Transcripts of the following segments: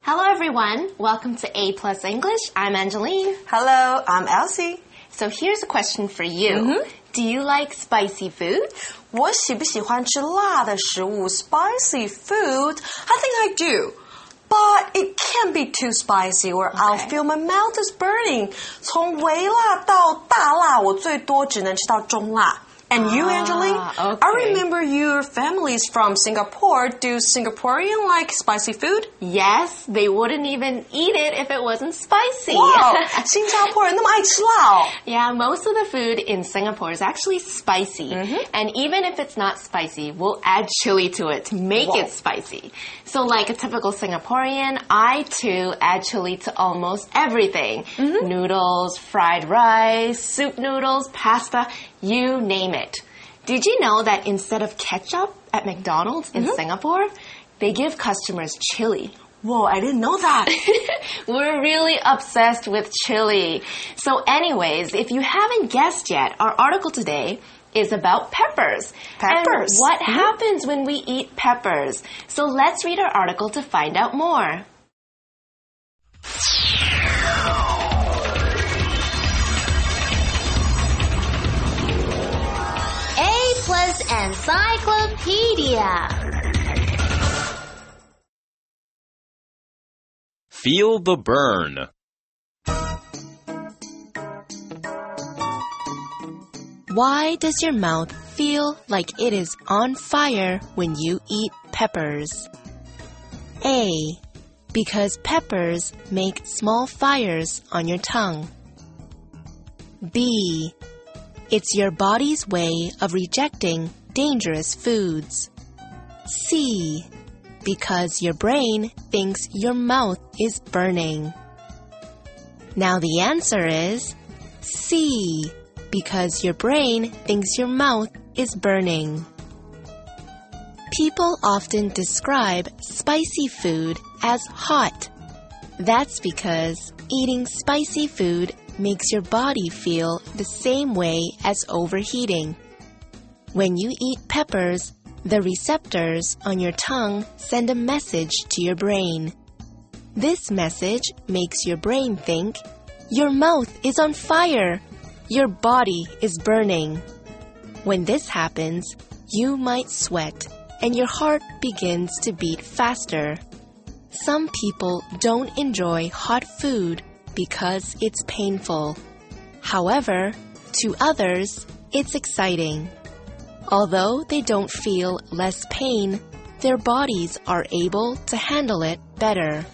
Hello everyone, welcome to A Plus English. I'm Angeline. Hello, I'm Elsie. So here's a question for you. Do you like spicy food? 我喜不喜欢吃辣的食物 Spicy food? I think I do. But it can't be too spicy or I'll feel my mouth is burning. 从微辣到大辣，我最多只能吃到中辣。And you, Angeline? Okay. I remember your family's from Singapore. Do Singaporean like spicy food? Yes, they wouldn't even eat it if it wasn't spicy. Wow, 新加坡人那么爱吃辣哦。 Yeah, most of the food in Singapore is actually spicy. And even if it's not spicy, we'll add chili to it to make it spicy. So like a typical Singaporean, I too add chili to almost everything. Noodles, fried rice, soup noodles, pasta, you name it. Did you know that instead of ketchup at McDonald's in Singapore, they give customers chili? Whoa, I didn't know that. We're really obsessed with chili. So anyways, if you haven't guessed yet, our article today is about peppers. Peppers. And what happens when we eat peppers? So let's read our article to find out more. A Plus Encyclopedia. Feel the burn. Why does your mouth feel like it is on fire when you eat peppers? A. Because peppers make small fires on your tongue. B. It's your body's way of rejecting dangerous foods. C. Because your brain thinks your mouth is burning. Now the answer is C. Because your brain thinks your mouth is burning. People often describe spicy food as hot. That's because eating spicy food makes your body feel the same way as overheating. When you eat peppers, the receptors on your tongue send a message to your brain. This message makes your brain think, your mouth is on fire. Your body is burning. When this happens, you might sweat and your heart begins to beat faster. Some people don't enjoy hot food because it's painful. However, to others, it's exciting. Although they don't feel less pain, their bodies are able to handle it better.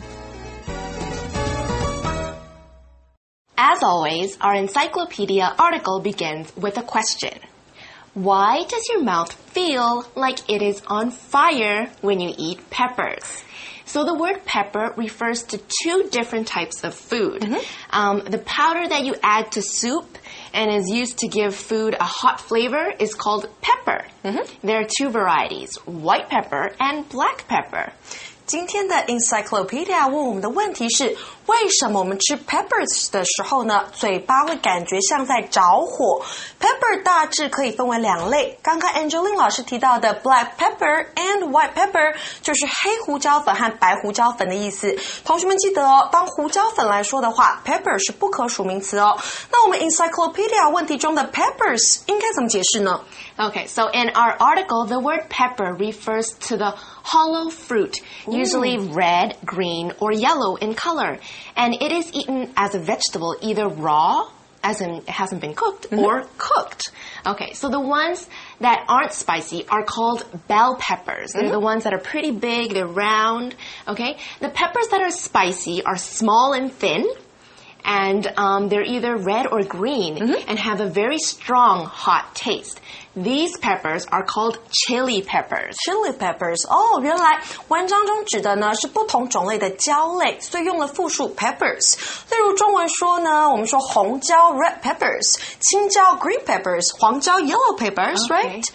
As always, our encyclopedia article begins with a question. Why does your mouth feel like it is on fire when you eat peppers? So the word pepper refers to two different types of food. The powder that you add to soup and is used to give food a hot flavor is called pepper. There are two varieties, white pepper and black pepper. 今天的 Encyclopedia 问我们的问题是，为什么我们吃 peppers 的时候呢，嘴巴会感觉像在着火 ？Pepper 大致可以分为两类，刚刚 Angeline 老师提到的 black pepper and white pepper 就是黑胡椒粉和白胡椒粉的意思。同学们记得哦，当胡椒粉来说的话 ，pepper 是不可数名词哦。那我们 Encyclopedia 问题中的 peppers 应该怎么解释呢？ Okay, so in our article, the word pepper refers to the hollow fruit, usually red, green, or yellow in color. And it is eaten as a vegetable, either raw, as in it hasn't been cooked, or cooked. Okay, so the ones that aren't spicy are called bell peppers. They're the ones that are pretty big, they're round. Okay, the peppers that are spicy are small and thin. And they're either red or green and have a very strong hot taste. These peppers are called chili peppers. Chili peppers 哦，原来文章中指的呢是不同种类的椒类，所以用了复数 peppers。例如中文说呢，我们说红椒 red peppers，青椒 green peppers，黄椒 yellow peppers，right？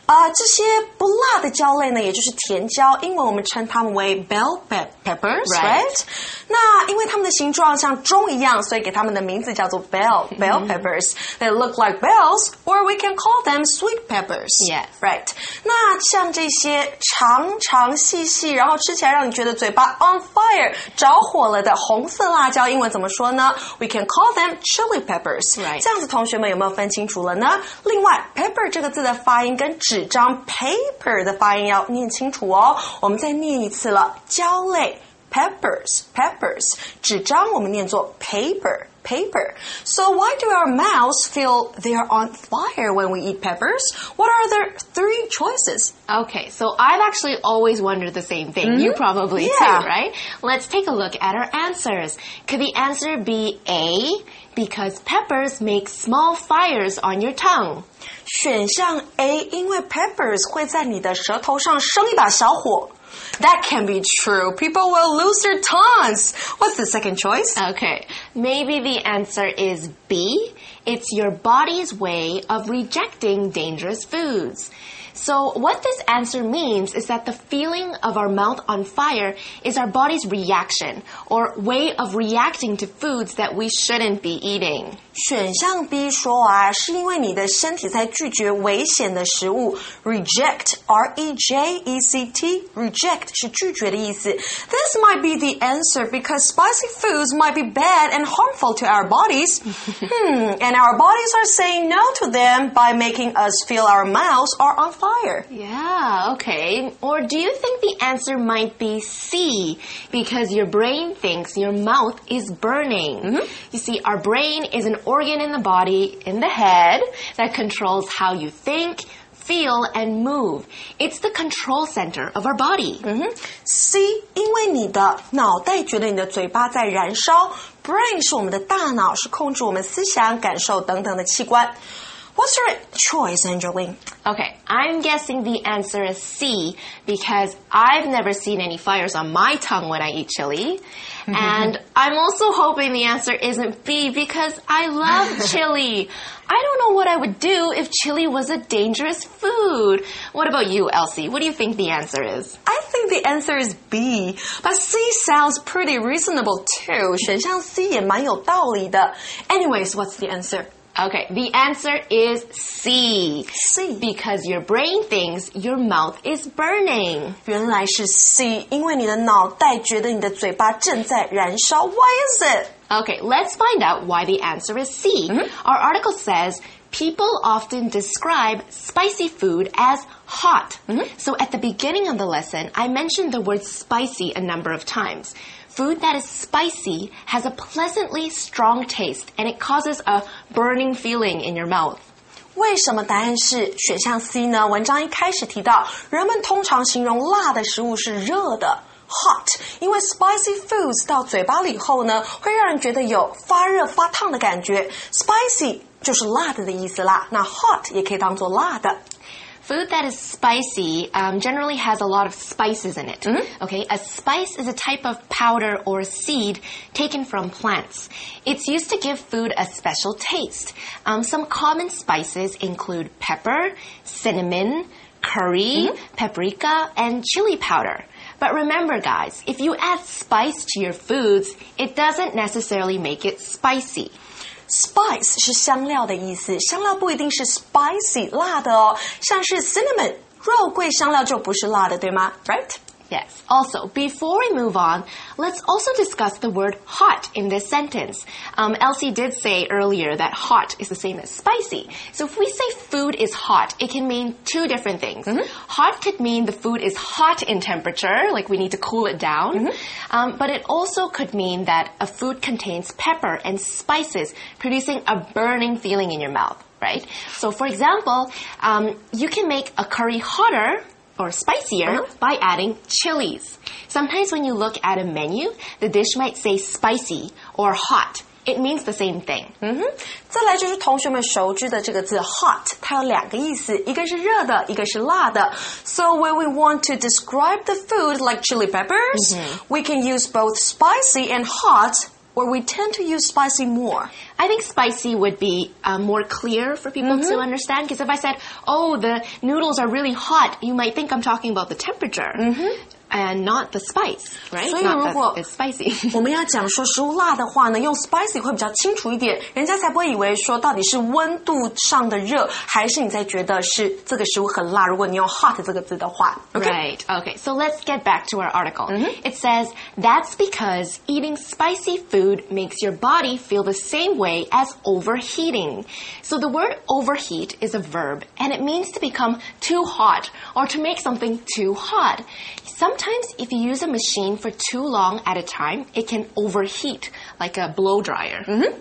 这些不辣的椒类呢，也就是甜椒，英文我们称它们为 bell peppers, right? 那因为它们的形状像钟一样，所以给它们的名字叫做 bell peppers. They look like bells, or we can call them sweet peppers. Yes. Right. 那像这些长长细细，然后吃起来让你觉得嘴巴 on fire 着火了的红色辣椒，英文怎么说呢？ We can call them chili peppers. Right. 这样子同学们有没有分清楚了呢？另外 pepper 这个字的发音跟纸张 paper 的发音要念清楚哦。我们再念一次了，椒类 peppers, 纸张我们念作 paper. So why do our mouths feel they are on fire when we eat peppers? What are the 3 choices? Okay, so I've actually always wondered the same thing. You probably too, right? Let's take a look at our answers. Could the answer be A? Because peppers make small fires on your tongue. 选项 A, 因为 peppers 会在你的舌头上生一把小火。That can be true. People will lose their tongues. What's the second choice? Okay, maybe the answer is B. It's your body's way of rejecting dangerous foods. So what this answer means is that the feeling of our mouth on fire is our body's reaction or way of reacting to foods that we shouldn't be eating. 选项 B 说啊，是因为你的身体在拒绝危险的食物 reject, R-E-J-E-C-T, reject 是拒绝的意思。This might be the answer because spicy foods might be bad and harmful to our bodies. And our bodies are saying no to them by making us feel our mouths are on fire. Yeah, okay. Or do you think the answer might be C? Because your brain thinks your mouth is burning. You see, our brain is an organ in the body, in the head, that controls how you think, feel, and move. It's the control center of our body. C, 因为你的脑袋觉得你的嘴巴在燃烧 Brain 是我们的大脑，是控制我们思想、感受等等的器官。What's your choice, Angeline? Okay, I'm guessing the answer is C because I've never seen any fires on my tongue when I eat chili. And I'm also hoping the answer isn't B because I love chili. I don't know what I would do if chili was a dangerous food. What about you, Elsie? What do you think the answer is? I think the answer is B, but C sounds pretty reasonable too. 选项 C 也蛮有道理的。Anyways, what's the answer? Okay, the answer is C. C. Because your brain thinks your mouth is burning. 原来是 C, 因为你的脑袋觉得你的嘴巴正在燃烧。Why is it? Okay, let's find out why the answer is C. Our article says, people often describe spicy food as hot. So at the beginning of the lesson, I mentioned the word spicy a number of times. Food that is spicy has a pleasantly strong taste, and it causes a burning feeling in your mouth. 为什么答案是选项 C 呢？文章一开始提到，人们通常形容辣的食物是热的 hot， 因为 spicy foods 到嘴巴里后呢，会让人觉得有发热发烫的感觉。spicy 就是辣的的意思啦，那 hot 也可以当作辣的。 Food that is spicy generally has a lot of spices in it. Okay, a spice is a type of powder or seed taken from plants. It's used to give food a special taste. Some common spices include pepper, cinnamon, curry, paprika, and chili powder. But remember, guys, if you add spice to your foods, it doesn't necessarily make it spicy. Spice 是香料的意思，香料不一定是 spicy 辣的哦，像是 cinnamon 肉桂香料就不是辣的，对吗？ Right? Yes. Also, before we move on, let's also discuss the word hot in this sentence. Elsie did say earlier that hot is the same as spicy. So if we say food is hot, it can mean 2 different things. Hot could mean the food is hot in temperature, like we need to cool it down. But it also could mean that a food contains pepper and spices, producing a burning feeling in your mouth, right? So for example, you can make a curry hotter or spicier by adding chilies. Sometimes when you look at a menu, the dish might say spicy or hot. It means the same thing. 再来就是同学们熟知的这个字 hot， 它有2个意思，一个是热的，一个是辣的。So when we want to describe the food like chili peppers, we can use both spicy and hot or we tend to use spicy more? I think spicy would be more clear for people to understand, because if I said, oh, the noodles are really hot, you might think I'm talking about the temperature and not the spice, right? 所以 Not 如果 that it's spicy. 我们要讲说食物辣的话呢，用 spicy 会比较清楚一点，人家才不会以为说到底是温度上的热，还是你在觉得是这个食物很辣。如果你用 hot 这个字的话 Right. Okay. So let's get back to our article. It says, that's because eating spicy food makes your body feel the same way as overheating. So the word overheat is a verb, and it means to become too hot or to make something too hot. Sometimes if you use a machine for too long at a time, it can overheat, like a blow dryer.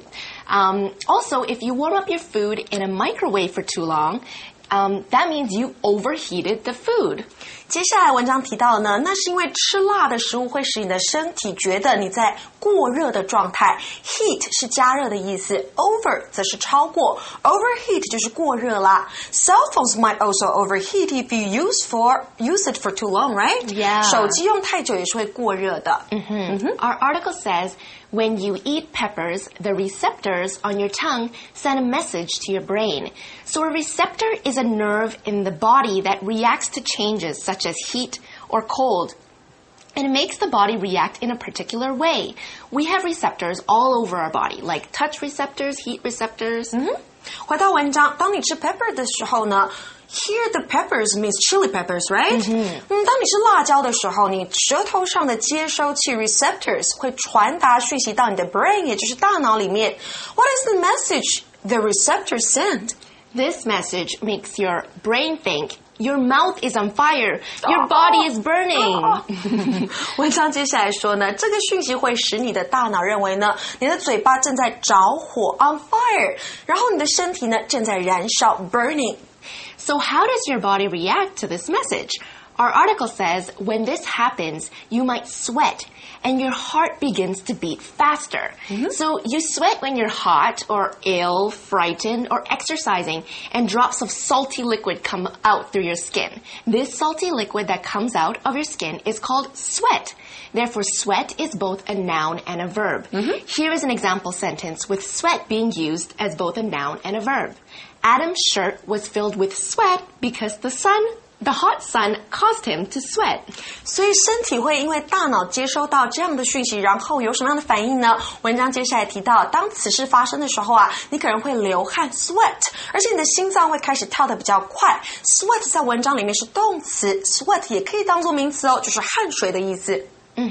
Also, if you warm up your food in a microwave for too long, that means you overheated the food. 接下来文章提到呢，那是因为吃辣的食物会使你的身体觉得你在过热的状态。Heat 是加热的意思 ，over 则是超过 ，overheat 就是过热啦。Cell phones might also overheat if you use it for too long, right? Yeah. 手机用太久也是会过热的。 Our article says, when you eat peppers, the receptors on your tongue send a message to your brain. So a receptor is a nerve in the body that reacts to changes such as heat or cold. And it makes the body react in a particular way. We have receptors all over our body, like touch receptors, heat receptors. 回到文章，当你吃 pepper 的时候呢，Here the peppers means chili peppers, right? 当你吃辣椒的时候，你舌头上的接收器 receptors 会传达讯息到你的 brain， 也就是大脑里面。What is the message the receptors send? This message makes your brain think, your mouth is on fire, your body is burning. 文章接下来说呢，这个讯息会使你的大脑认为呢，你的嘴巴正在着火 on fire， 然后你的身体呢正在燃烧 burning。 So how does your body react to this message? Our article says, when this happens, you might sweat and your heart begins to beat faster. So you sweat when you're hot or ill, frightened, or exercising, and drops of salty liquid come out through your skin. This salty liquid that comes out of your skin is called sweat. Therefore, sweat is both a noun and a verb. Here is an example sentence with sweat being used as both a noun and a verb. Adam's shirt was filled with sweat because the hot sun caused him to sweat. 所以身体会因为大脑接收到这样的讯息，然后有什么样的反应呢？文章接下来提到，当此事发生的时候啊，你可能会流汗 sweat， 而且你的心脏会开始跳得比较快。Sweat 在文章里面是动词 ，sweat 也可以当作名词哦，就是汗水的意思。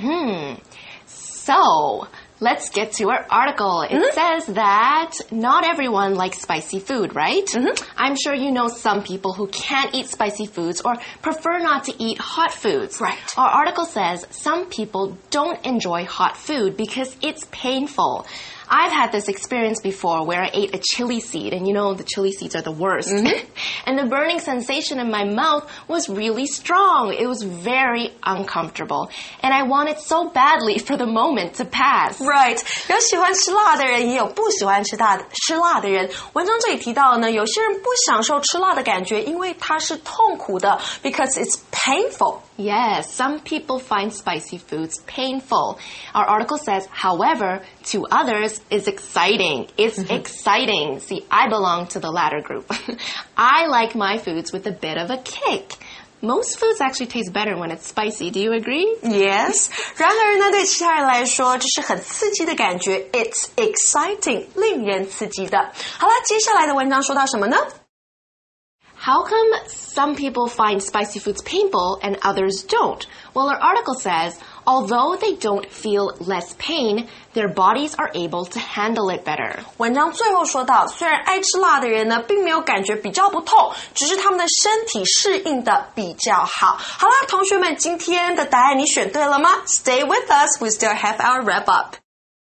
So, let's get to our article. It says that not everyone likes spicy food, right? I'm sure you know some people who can't eat spicy foods or prefer not to eat hot foods. Right. Our article says some people don't enjoy hot food because it's painful. I've had this experience before where I ate a chili seed, and you know the chili seeds are the worst. And the burning sensation in my mouth was really strong. It was very uncomfortable. And I wanted so badly for the moment to pass. Right， 有喜欢吃辣的人，也有不喜欢吃辣的人。文章这里提到呢，有些人不享受吃辣的感觉，因为它是痛苦的 ，because it's painful. Yes, some people find spicy foods painful. Our article says, however, to others, it's exciting. It's exciting. See, I belong to the latter group. I like my foods with a bit of a kick. Most foods actually taste better when it's spicy. Do you agree? Yes. 然而呢，对其他人来说，这是很刺激的感觉。It's exciting， 令人刺激的。好了，接下来的文章说到什么呢 ？How come some people find spicy foods painful and others don't? Well, our article says, although they don't feel less pain, their bodies are able to handle it better. 文章最后说到，虽然爱吃辣的人呢，并没有感觉比较不痛，只是他们的身体适应的比较好。好啦，同学们，今天的答案你选对了吗？ Stay with us, we still have our wrap up.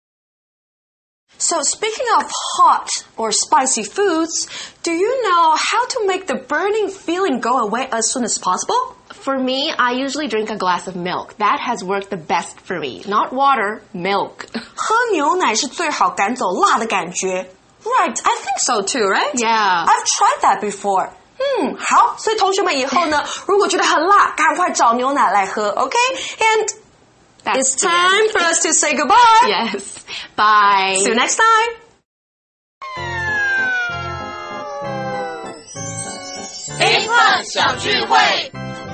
So speaking of hot or spicy foods, do you know how to make the burning feeling go away as soon as possible? For me, I usually drink a glass of milk. That has worked the best for me. Not water, milk. 喝牛奶是最好赶走辣的感觉。Right, I think so too, right? Yeah. I've tried that before. 好，所以同学们以后呢，如果觉得很辣，赶快找牛奶来喝 ，OK? And it's time for us to say goodbye. Yes. Bye. See you next time. A+ 小聚会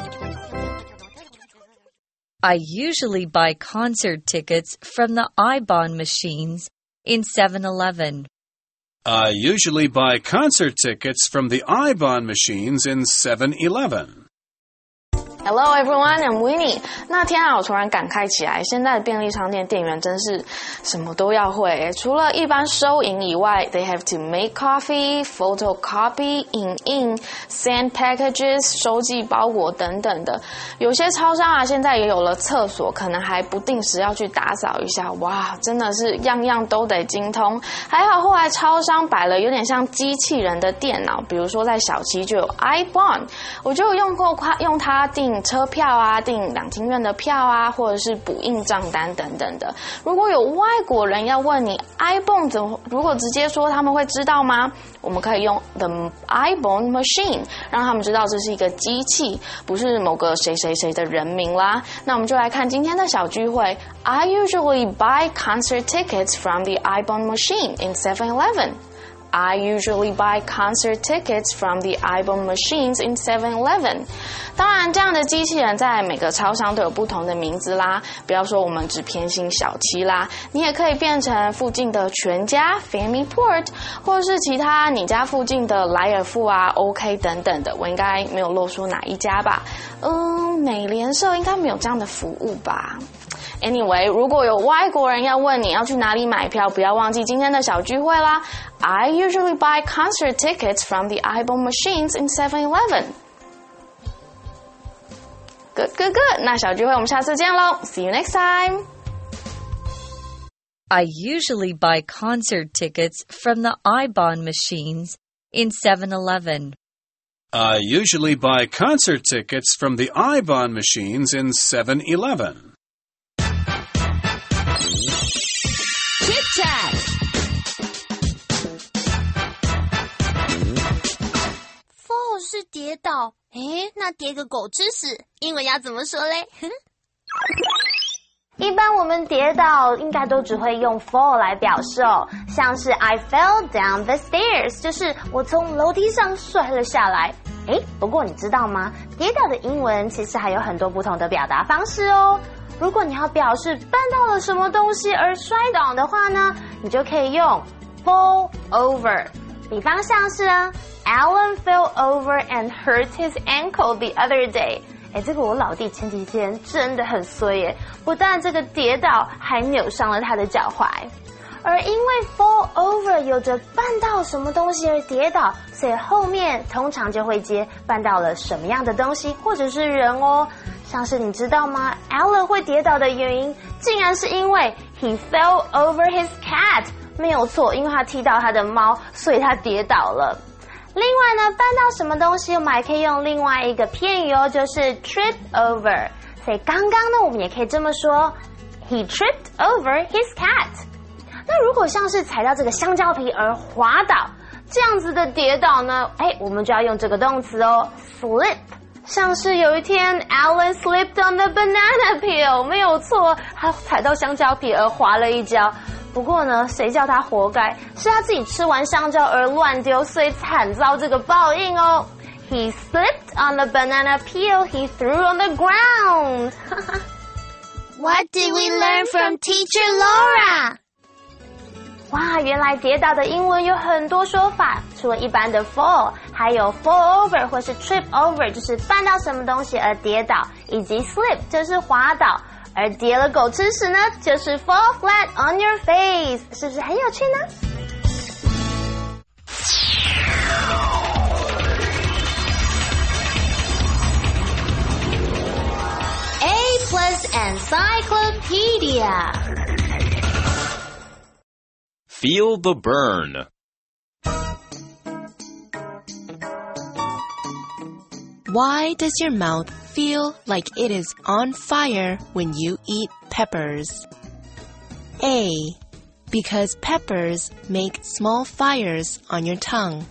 I usually buy concert tickets from the iBond machines in 7-Eleven. I usually buy concert tickets from the iBond machines in 7-Eleven. Hello everyone, I'm Winnie. 那天啊，我突然感慨起来，现在的便利商店店员真是什么都要会。除了一般收银以外 ，they have to make coffee, photocopy, 影印 ，send packages, 收寄包裹等等的。有些超商啊，现在也有了厕所，可能还不定时要去打扫一下。哇，真的是样样都得精通。还好后来超商摆了有点像机器人的电脑，比如说在小七就有 iBond， 我就有用它订车票啊，订两厅院的票啊，或者是补印账单等等的。如果有外国人要问你 iBond 怎么，如果直接说他们会知道吗？我们可以用 the iBond machine 让他们知道这是一个机器，不是某个谁谁谁的人名啦。那我们就来看今天的小聚会。I usually buy concert tickets from the iBond machine in 7-Eleven.I usually buy concert tickets from the iBond machines in 7-Eleven. 当然，这样的机器人在每个超商都有不同的名字啦。不要说我们只偏心小七啦，你也可以变成附近的全家 Family Port， 或者是其他你家附近的莱尔富啊 OK 等等的。我应该没有漏说哪一家吧？美联社应该没有这样的服务吧？Anyway， 如果有外国人要问你要去哪里买票，不要忘记今天的小聚会啦。I usually buy concert tickets from the iBond machines in 7-Eleven. Good. 那小聚会我们下次见咯 See you next time. I usually buy concert tickets from the iBond machines in 7-Eleven. I usually buy concert tickets from the iBond machines in 7-Eleven. Chit Chat Fall 是跌倒，那跌个狗吃屎，英文要怎么说嘞？ 一般我们跌倒应该都只会用 fall 来表示哦，像是 I fell down the stairs， 就是我从楼梯上摔了下来。不过你知道吗？跌倒的英文其实还有很多不同的表达方式哦。如果你要表示绊到了什么东西而摔倒的话呢，你就可以用 fall over。比方像是Alan fell over and hurt his ankle the other day。这个我老弟前几天真的很衰耶，不但这个跌倒，还扭伤了他的脚踝。而因为 fall over 有着绊到什么东西而跌倒，所以后面通常就会接绊到了什么样的东西或者是人哦。像是你知道吗 Alan 会跌倒的原因竟然是因为 he fell over his cat， 没有错，因为他踢到他的猫，所以他跌倒了。另外呢，绊到什么东西我们还可以用另外一个片语哦，就是 trip over。所以刚刚呢我们也可以这么说 he tripped over his cat。那如果像是踩到这个香蕉皮而滑倒这样子的跌倒呢，我们就要用这个动词哦 slip。像是有一天 Alan slipped on the banana peel， 没有错，他踩到香蕉皮而滑了一跤。不过呢，谁叫他活该？是他自己吃完香蕉而乱丢，所以惨遭这个报应哦。He slipped on the banana peel he threw on the ground. What did we learn from Teacher Laura? 哇，原来跌倒的英文有很多说法，除了一般的 fall， 还有 fall over 或是 trip over， 就是绊到什么东西而跌倒，以及 slip 就是滑倒，而跌了狗吃屎呢，就是 fall flat on your face， 是不是很有趣呢 A+ Encyclopedia. Feel the burn. Why does your mouth feel like it is on fire when you eat peppers? A. Because peppers make small fires on your tongue.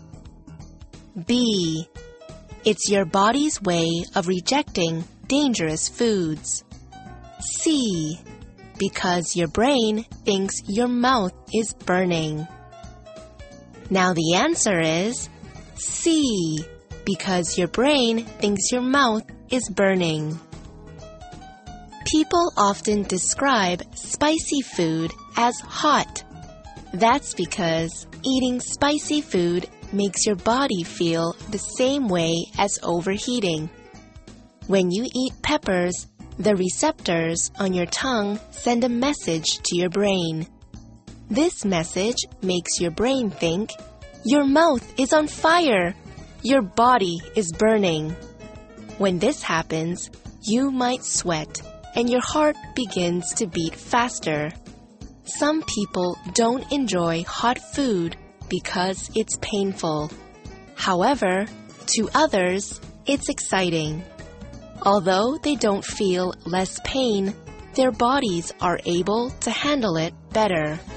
B. It's your body's way of rejecting dangerous foods. C. because your brain thinks your mouth is burning. Now the answer is C, because your brain thinks your mouth is burning. People often describe spicy food as hot. That's because eating spicy food makes your body feel the same way as overheating. When you eat peppers, the receptors on your tongue send a message to your brain. This message makes your brain think, your mouth is on fire, your body is burning. When this happens, you might sweat and your heart begins to beat faster. Some people don't enjoy hot food because it's painful. However, to others, it's exciting. Although they don't feel less pain, their bodies are able to handle it better.